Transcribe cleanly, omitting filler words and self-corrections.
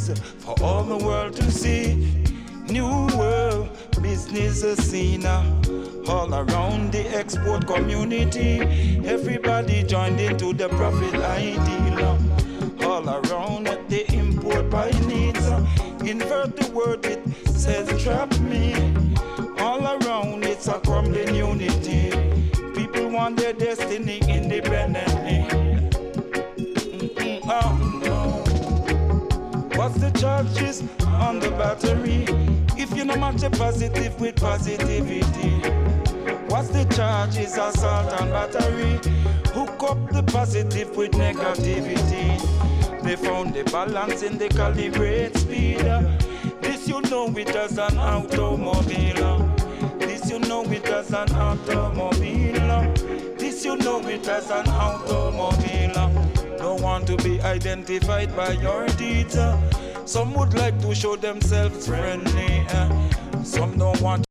is for all the world to see. New world business scene all around the export community. Everybody joined into the profit ideal. All around the import by needs. Invert the word, it says trap me. All around it's a crumbling unity. People want their destiny independently. Oh no. What's the charges on the battery? If you no match a positive with positivity. What's the charges? Assault and battery. Hook up the positive with negativity. They found the balance in the calibrate speed. This you know it as an automobile. This you know it as an automobile. This you know it as an automobile. Don't want to be identified by your deeds. Some would like to show themselves friendly. Some don't want